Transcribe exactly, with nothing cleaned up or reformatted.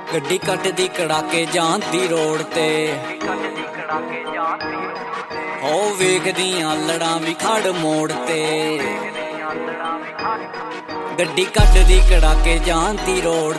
ਗੱਡੀ ਕੱਟਦੀ ਕੜਾਕੇ ਜਾਂਦੀ ਰੋਡ ਤੇ ਹੋ ਵੇਖਦੀਆਂ ਲੜਾਂ ਵੀ ਖੜ ਮੋੜ ਤੇ ਗੱਡੀ ਕੱਟਦੀ ਕੜਾਕੇ ਜਾਂਦੀ ਰੋਡ